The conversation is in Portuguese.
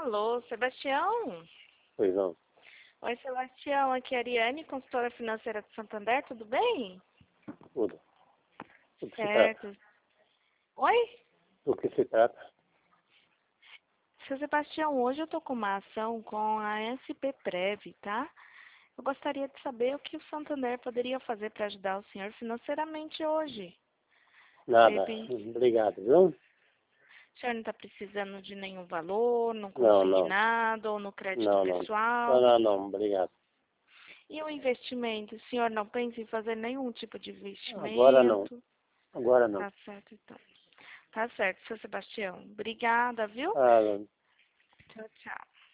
Alô, Sebastião? Pois não. Oi, Sebastião. Aqui é a Ariane, consultora financeira do Santander. Tudo bem? Tudo. Do que se trata? Certo. Oi? Do que se trata? Seu Sebastião, hoje eu tô com uma ação com a SP Prev, tá? Eu gostaria de saber o que o Santander poderia fazer para ajudar o senhor financeiramente hoje. De Nada. repente, Obrigado, viu? o senhor não está precisando de nenhum valor, no Não, não. consignado ou no crédito Não, não. Não, pessoal. não, não. Obrigado. E o investimento? O senhor não pensa em fazer nenhum tipo de Agora não. investimento? Agora não. Tá certo, então. Tá certo, seu Sebastião. Obrigada, viu? Ah, Tchau, tchau.